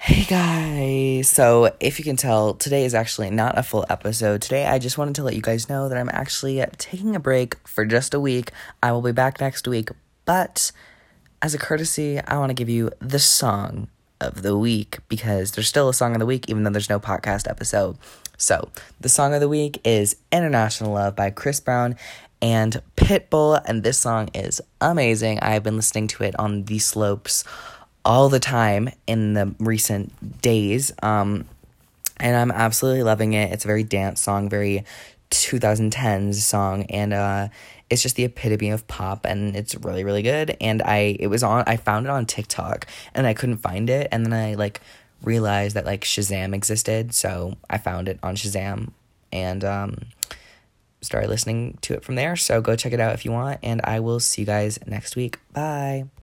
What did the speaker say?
Hey guys, so if you can tell, today is actually not a full episode. Today I just wanted to let you guys know that I'm actually taking a break for just a week. I will be back next week, but as a courtesy, I want to give you the song of the week because there's still a song of the week even though there's no podcast episode. So, the song of the week is International Love by Chris Brown and Pitbull, and this song is amazing. I've been listening to it on the slopes all the time in the recent days, and I'm absolutely loving it. It's a very dance song, very 2010s song, and it's just the epitome of pop, and it's really, really good. And I found it on TikTok, and I couldn't find it, and then I realized that Shazam existed, so I found it on Shazam, and started listening to it from there. So go check it out if you want, and I will see you guys next week. Bye.